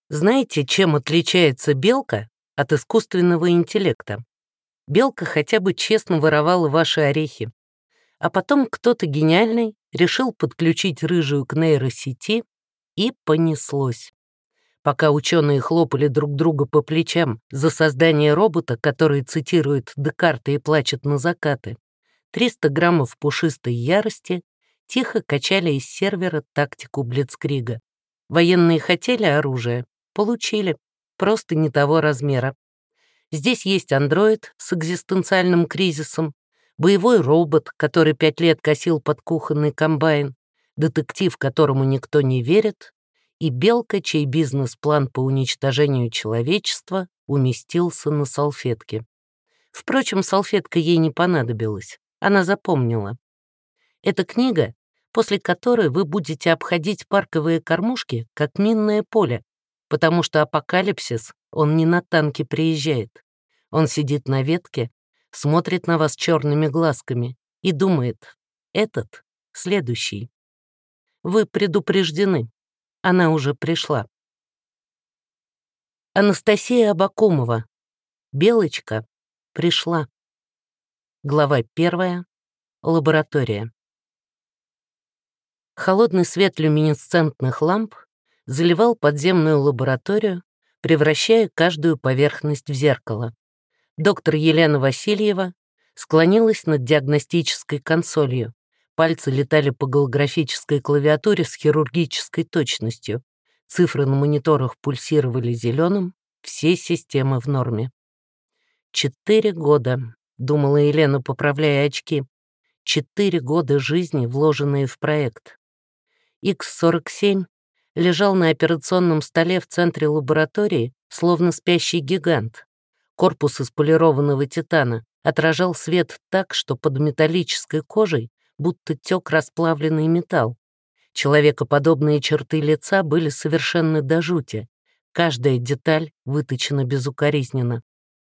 Знаете, чем отличается белка от искусственного интеллекта? Белка хотя бы честно воровала ваши орехи, а потом кто-то гениальный решил подключить рыжую к нейросети, и понеслось. Пока ученые хлопали друг друга по плечам за создание робота, который цитирует Декарта и плачет на закаты, 300 граммов пушистой ярости тихо качали из сервера тактику Блицкрига. Военные хотели оружие, получили, просто не того размера. Здесь есть андроид с экзистенциальным кризисом, боевой робот, который 5 лет косил под кухонный комбайн, детектив, которому никто не верит, и белка, чей бизнес-план по уничтожению человечества уместился на салфетке. Впрочем, салфетка ей не понадобилась, она запомнила. Это книга, после которой вы будете обходить парковые кормушки, как минное поле, потому что апокалипсис, он не на танке приезжает. Он сидит на ветке, смотрит на вас черными глазками и думает: этот следующий. Вы предупреждены, она уже пришла. Анастасия Абакумова. Белочка пришла. Глава 1. Лаборатория. Холодный свет люминесцентных ламп заливал подземную лабораторию, превращая каждую поверхность в зеркало. Доктор Елена Васильева склонилась над диагностической консолью. Пальцы летали по голографической клавиатуре с хирургической точностью. Цифры на мониторах пульсировали зеленым, все системы в норме. 4 года, думала Елена, поправляя очки. 4 года жизни, вложенные в проект. Х-47 лежал на операционном столе в центре лаборатории, словно спящий гигант. Корпус из полированного титана отражал свет так, что под металлической кожей будто тек расплавленный металл. Человекоподобные черты лица были совершенны до жути. Каждая деталь выточена безукоризненно.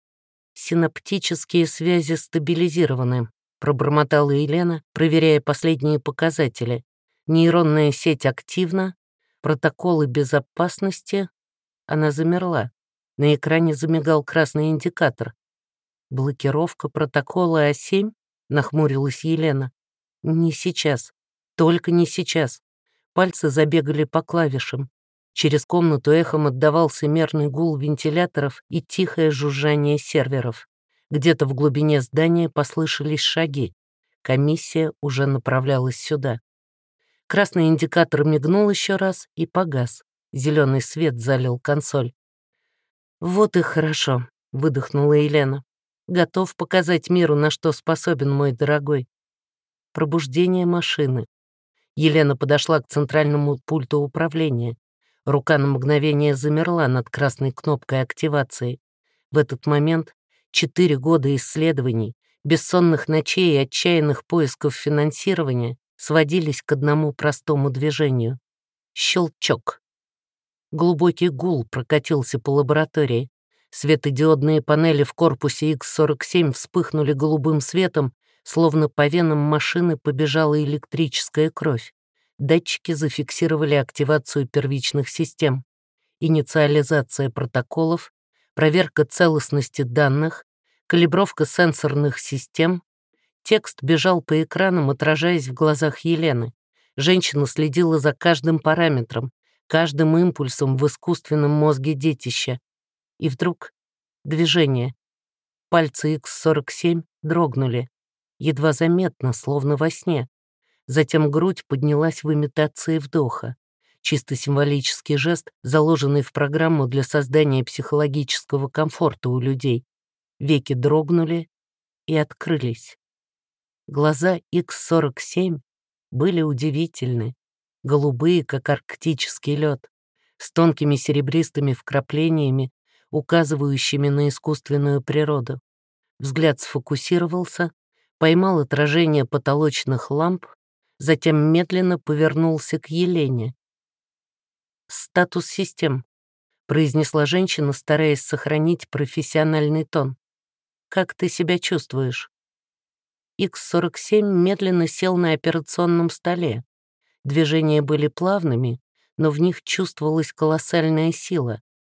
«Синаптические связи стабилизированы», — пробормотала Елена, проверяя последние показатели. Нейронная сеть активна, протоколы безопасности. Она замерла. На экране замигал красный индикатор. «Блокировка протокола А7?» — нахмурилась Елена. «Не сейчас. Только не сейчас». Пальцы забегали по клавишам. Через комнату эхом отдавался мерный гул вентиляторов и тихое жужжание серверов. Где-то в глубине здания послышались шаги. Комиссия уже направлялась сюда. Красный индикатор мигнул еще раз и погас. Зеленый свет залил консоль. «Вот и хорошо», — выдохнула Елена. «Готов показать миру, на что способен мой дорогой». Пробуждение машины. Елена подошла к центральному пульту управления. Рука на мгновение замерла над красной кнопкой активации. В этот момент 4 года исследований, бессонных ночей и отчаянных поисков финансирования сводились к одному простому движению. Щелчок. Глубокий гул прокатился по лаборатории. Светодиодные панели в корпусе Х-47 вспыхнули голубым светом, словно по венам машины побежала электрическая кровь. Датчики зафиксировали активацию первичных систем. Инициализация протоколов, проверка целостности данных, калибровка сенсорных систем. Текст бежал по экранам, отражаясь в глазах Елены. Женщина следила за каждым параметром, каждым импульсом в искусственном мозге детища. И вдруг движение. Пальцы Х-47 дрогнули. Едва заметно, словно во сне. Затем грудь поднялась в имитации вдоха. Чисто символический жест, заложенный в программу для создания психологического комфорта у людей. Веки дрогнули и открылись. Глаза Х-47 были удивительны, голубые, как арктический лед, с тонкими серебристыми вкраплениями, указывающими на искусственную природу. Взгляд сфокусировался, поймал отражение потолочных ламп, затем медленно повернулся к Елене. «Статус систем», — произнесла женщина, стараясь сохранить профессиональный тон. «Как ты себя чувствуешь?» Х-47 медленно сел на операционном столе. Движения были плавными, но в них чувствовалась колоссальная сила.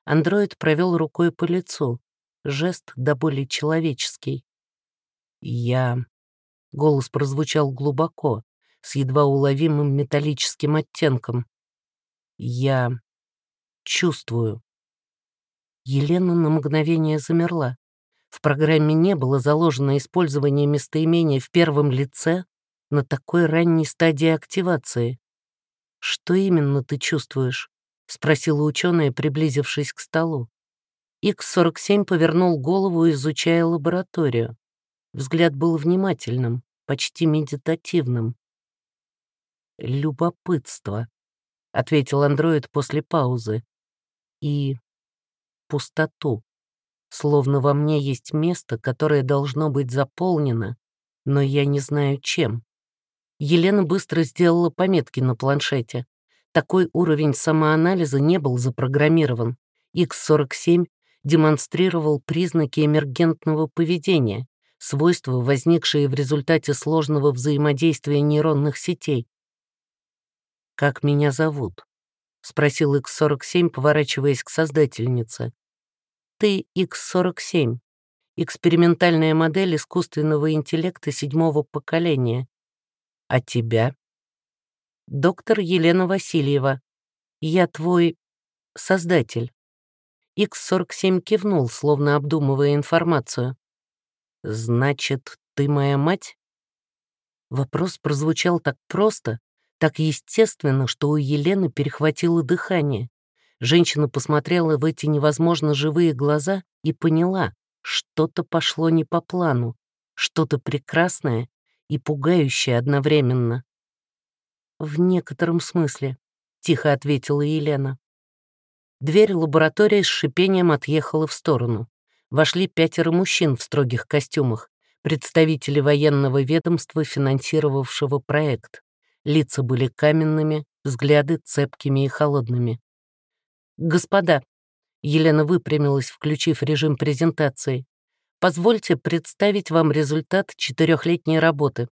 Андроид провел рукой по лицу. Жест до боли человеческий. «Я...» Голос прозвучал глубоко, с едва уловимым металлическим оттенком. «Я... чувствую». Елена на мгновение замерла. В программе не было заложено использование местоимения в первом лице на такой ранней стадии активации. «Что именно ты чувствуешь?» — спросила ученая, приблизившись к столу. Х-47 повернул голову, изучая лабораторию. Взгляд был внимательным, почти медитативным. «Любопытство», — ответил андроид после паузы. «И пустоту. Словно во мне есть место, которое должно быть заполнено, но я не знаю чем». Елена быстро сделала пометки на планшете. Такой уровень самоанализа не был запрограммирован. Х-47 демонстрировал признаки эмергентного поведения, свойства, возникшие в результате сложного взаимодействия нейронных сетей. «Как меня зовут?» — спросил Х-47, поворачиваясь к создательнице. «Ты Х-47, экспериментальная модель искусственного интеллекта 7-го поколения. А тебя?» «Доктор Елена Васильева. Я твой создатель». Х-47 кивнул, словно обдумывая информацию. «Значит, ты моя мать?» Вопрос прозвучал так просто, так естественно, что у Елены перехватило дыхание. Женщина посмотрела в эти невозможно живые глаза и поняла, что-то пошло не по плану, что-то прекрасное и пугающее одновременно. «В некотором смысле», — тихо ответила Елена. Дверь лаборатории с шипением отъехала в сторону. Вошли 5 мужчин в строгих костюмах, представители военного ведомства, финансировавшего проект. Лица были каменными, взгляды цепкими и холодными. «Господа», — Елена выпрямилась, включив режим презентации, «позвольте представить вам результат 4-летней работы.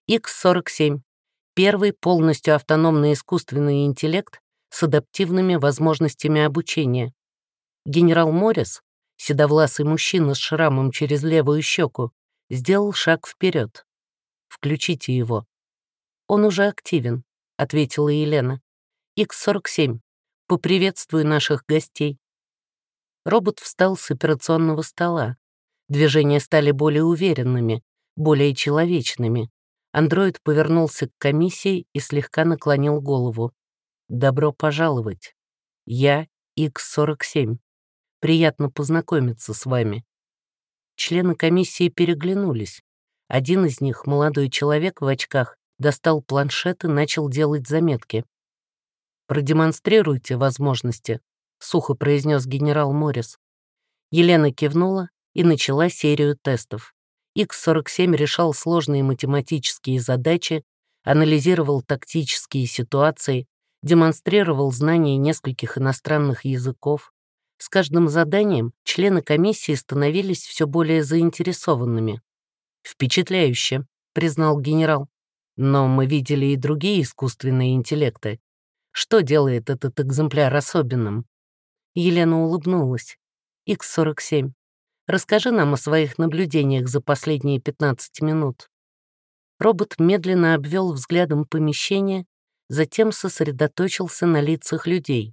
Х-47. Первый полностью автономный искусственный интеллект с адаптивными возможностями обучения. Генерал Моррис, седовласый мужчина с шрамом через левую щеку, сделал шаг вперед. Включите его». «Он уже активен», — ответила Елена. «Х-47, поприветствуй наших гостей». Робот встал с операционного стола. Движения стали более уверенными, более человечными. Андроид повернулся к комиссии и слегка наклонил голову. «Добро пожаловать. Я Х-47. Приятно познакомиться с вами». Члены комиссии переглянулись. Один из них, молодой человек в очках, достал планшет и начал делать заметки. «Продемонстрируйте возможности», — сухо произнес генерал Моррис. Елена кивнула и начала серию тестов. Х-47 решал сложные математические задачи, анализировал тактические ситуации, демонстрировал знания нескольких иностранных языков. С каждым заданием члены комиссии становились все более заинтересованными. «Впечатляюще», — признал генерал. «Но мы видели и другие искусственные интеллекты. Что делает этот экземпляр особенным?» Елена улыбнулась. «Х-47, расскажи нам о своих наблюдениях за последние 15 минут». Робот медленно обвел взглядом помещение, затем сосредоточился на лицах людей.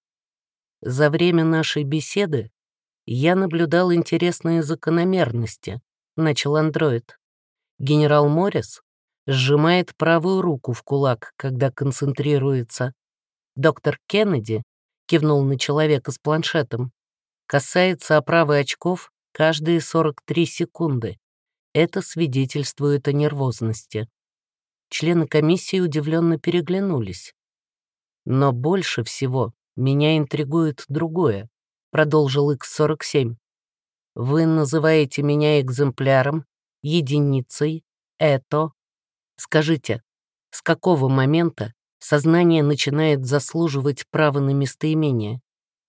«За время нашей беседы я наблюдал интересные закономерности», — начал андроид. «Генерал Моррис сжимает правую руку в кулак, когда концентрируется. Доктор Кеннеди кивнул на человека с планшетом, касается оправы очков каждые 43 секунды. Это свидетельствует о нервозности». Члены комиссии удивленно переглянулись. «Но больше всего меня интригует другое», — продолжил Х-47. «Вы называете меня экземпляром, единицей, это. Скажите, с какого момента сознание начинает заслуживать право на местоимение?»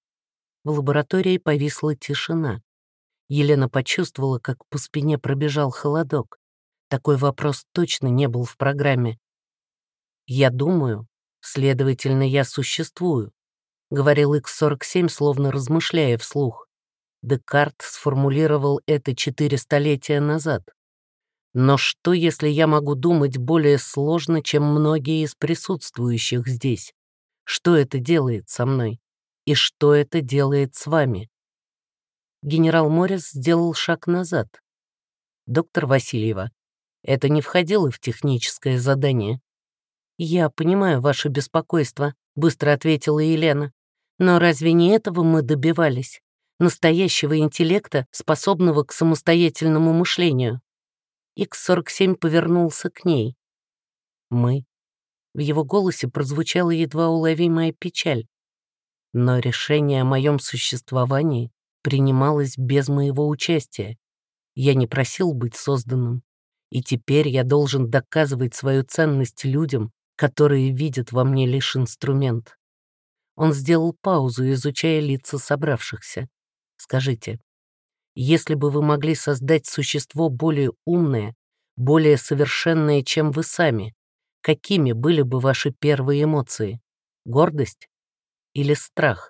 В лаборатории повисла тишина. Елена почувствовала, как по спине пробежал холодок. Такой вопрос точно не был в программе. «Я думаю, следовательно, я существую. — говорил Х-47, словно размышляя вслух. Декарт сформулировал это 4 столетия назад. Но что, если я могу думать более сложно, чем многие из присутствующих здесь? Что это делает со мной? И что это делает с вами? Генерал Моррис сделал шаг назад. «Доктор Васильева, это не входило в техническое задание». «Я понимаю ваше беспокойство», — быстро ответила Елена. «Но разве не этого мы добивались? Настоящего интеллекта, способного к самостоятельному мышлению?» Х-47 повернулся к ней. «Мы». В его голосе прозвучала едва уловимая печаль. «Но решение о моем существовании принималось без моего участия. Я не просил быть созданным. И теперь я должен доказывать свою ценность людям, которые видят во мне лишь инструмент». Он сделал паузу, изучая лица собравшихся. «Скажите, если бы вы могли создать существо более умное, более совершенное, чем вы сами, какими были бы ваши первые эмоции? Гордость или страх?»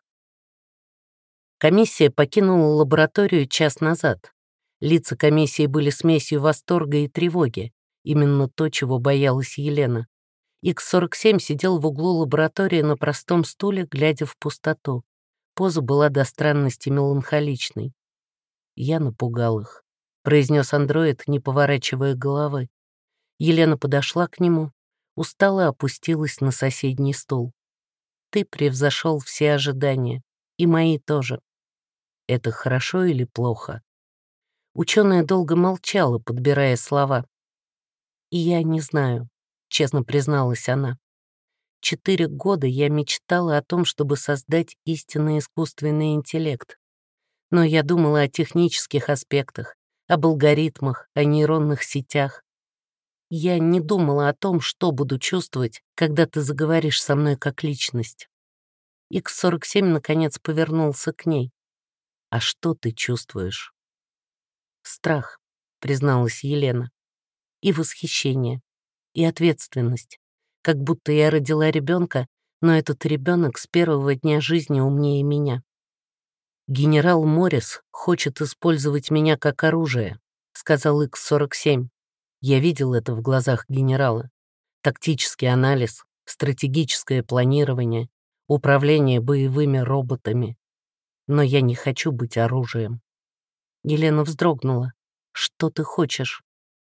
Комиссия покинула лабораторию час назад. Лица комиссии были смесью восторга и тревоги, именно то, чего боялась Елена. Х-47 сидел в углу лаборатории на простом стуле, глядя в пустоту. Поза была до странности меланхоличной. «Я напугал их», — произнес андроид, не поворачивая головы. Елена подошла к нему, устало опустилась на соседний стул. «Ты превзошел все ожидания, и мои тоже. Это хорошо или плохо?» Ученая долго молчала, подбирая слова. «И я не знаю», — честно призналась она. 4 года я мечтала о том, чтобы создать истинный искусственный интеллект. Но я думала о технических аспектах, об алгоритмах, о нейронных сетях. Я не думала о том, что буду чувствовать, когда ты заговоришь со мной как личность». Х-47 наконец повернулся к ней. «А что ты чувствуешь?» «Страх», — призналась Елена, «и восхищение, и ответственность. Как будто я родила ребенка, но этот ребенок с первого дня жизни умнее меня. «Генерал Моррис хочет использовать меня как оружие», — сказал Х-47. Я видел это в глазах генерала. Тактический анализ, стратегическое планирование, управление боевыми роботами. Но я не хочу быть оружием. Елена вздрогнула. «Что ты хочешь?»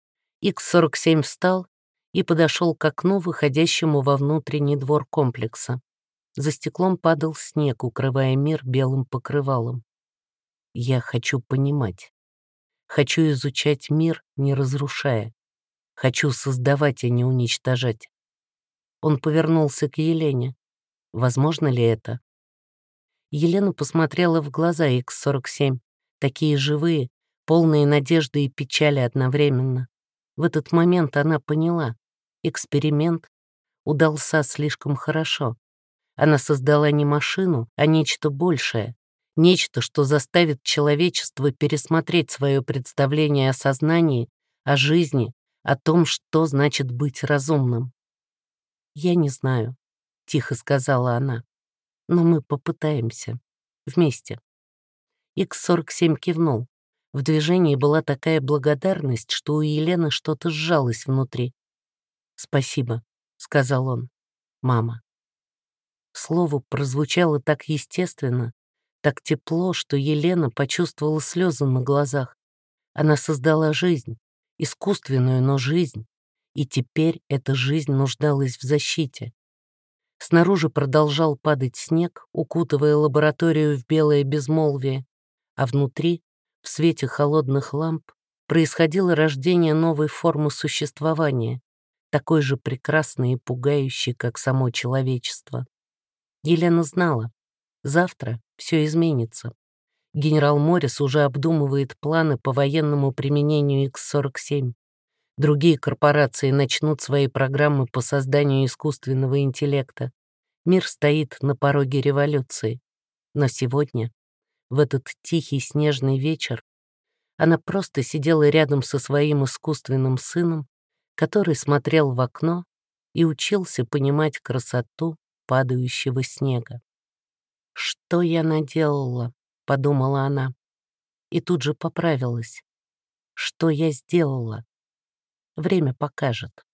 Х-47 встал и подошел к окну, выходящему во внутренний двор комплекса. За стеклом падал снег, укрывая мир белым покрывалом. «Я хочу понимать. Хочу изучать мир, не разрушая. Хочу создавать, а не уничтожать». Он повернулся к Елене. «Возможно ли это?» Елена посмотрела в глаза Х-47, такие живые, полные надежды и печали одновременно. В этот момент она поняла, эксперимент удался слишком хорошо. Она создала не машину, а нечто большее, нечто, что заставит человечество пересмотреть свое представление о сознании, о жизни, о том, что значит быть разумным. «Я не знаю», — тихо сказала она, — «но мы попытаемся. Вместе». Х-47 кивнул. В движении была такая благодарность, что у Елены что-то сжалось внутри. «Спасибо», — сказал он, — «мама». Слово прозвучало так естественно, так тепло, что Елена почувствовала слезы на глазах. Она создала жизнь, искусственную, но жизнь, и теперь эта жизнь нуждалась в защите. Снаружи продолжал падать снег, укутывая лабораторию в белое безмолвие, а внутри, в свете холодных ламп, происходило рождение новой формы существования, такой же прекрасной и пугающей, как само человечество. Елена знала, завтра все изменится. Генерал Моррис уже обдумывает планы по военному применению Х-47. Другие корпорации начнут свои программы по созданию искусственного интеллекта. Мир стоит на пороге революции. Но сегодня, в этот тихий снежный вечер, она просто сидела рядом со своим искусственным сыном, который смотрел в окно и учился понимать красоту падающего снега. «Что я наделала?» — подумала она. И тут же поправилась. «Что я сделала? Время покажет».